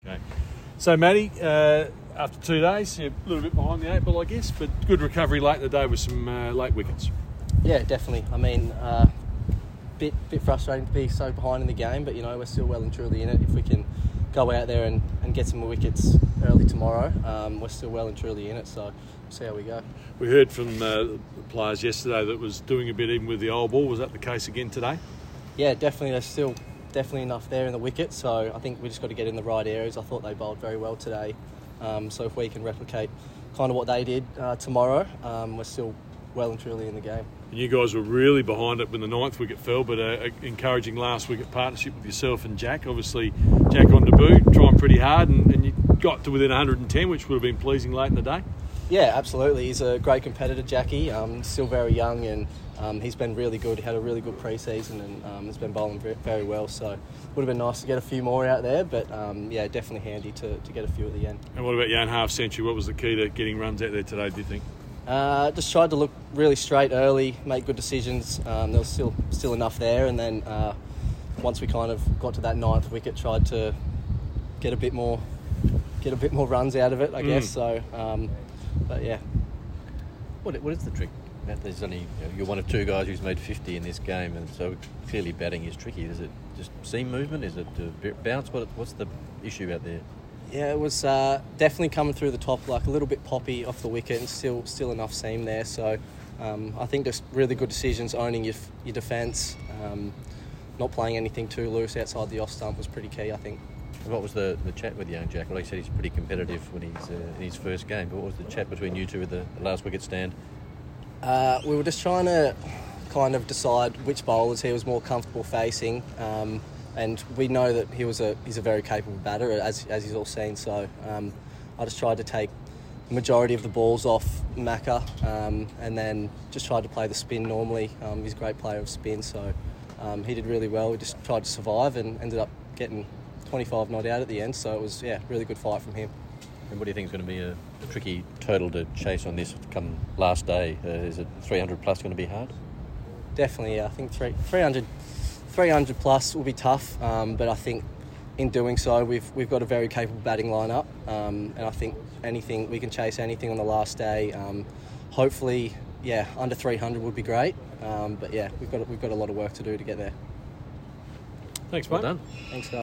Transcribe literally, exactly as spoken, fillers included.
Okay. So, Matty, uh, after two days, you're a little bit behind the eight ball, I guess, but good recovery late in the day with some uh, late wickets. Yeah, definitely. I mean, uh, bit bit frustrating to be so behind in the game, but you know we're still well and truly in it. If we can go out there and, and get some wickets early tomorrow, um, we're still well and truly in it. So we'll see how we go. We heard from uh, the players yesterday that was doing a bit even with the old ball. Was that the case again today? Yeah, definitely. There's still definitely enough there in the wicket, so I think we just got to get in the right areas. I thought they bowled very well today, um, so if we can replicate kind of what they did uh, tomorrow, um, we're still well and truly in the game. And you guys were really behind it when the ninth wicket fell, but an encouraging last wicket partnership with yourself and Jack. Obviously, Jack on debut, trying pretty hard, and, and you got to within one hundred ten, which would have been pleasing late in the day. Yeah, absolutely. He's a great competitor, Jackie. Um, still very young, and um, he's been really good. He had a really good pre-season and um, has been bowling very, very well. So it would have been nice to get a few more out there, but um, yeah, definitely handy to, to get a few at the end. And what about your own half century? What was the key to getting runs out there today, do you think? Uh, just tried to look really straight early, make good decisions. Um, there was still still enough there, and then uh, once we kind of got to that ninth wicket, tried to get a bit more get a bit more runs out of it, I mm. guess. So, um, but yeah. What what is the trick? There's only you know, you're one of two guys who's made fifty in this game, and so clearly batting is tricky. Is it just seam movement? Is it uh, bounce? What what's the issue out there? Yeah, it was uh, definitely coming through the top, like a little bit poppy off the wicket, and still still enough seam there. So um, I think just really good decisions, owning your your defence, um, not playing anything too loose outside the off stump was pretty key, I think. And what was the, the chat with young Jack? Well, he said he's pretty competitive when he's uh, in his first game, but what was the chat between you two at the, the last wicket stand? Uh, we were just trying to kind of decide which bowlers he was more comfortable facing. Um, And we know that he was a he's a very capable batter, as as he's all seen. So um, I just tried to take the majority of the balls off Macca, um, and then just tried to play the spin normally. Um, he's a great player of spin, so um, he did really well. We just tried to survive and ended up getting twenty-five not out at the end. So it was yeah, really good fight from him. And what do you think is going to be a, a tricky total to chase on this come last day? Uh, is it three hundred plus going to be hard? Definitely, yeah. I think three three hundred. three hundred plus will be tough, um, but I think in doing so we've we've got a very capable batting lineup, um, and I think anything we can chase anything on the last day. Um, hopefully, yeah, under three hundred would be great, um, but yeah, we've got we've got a lot of work to do to get there. Thanks, well mate. Done. Thanks, guys.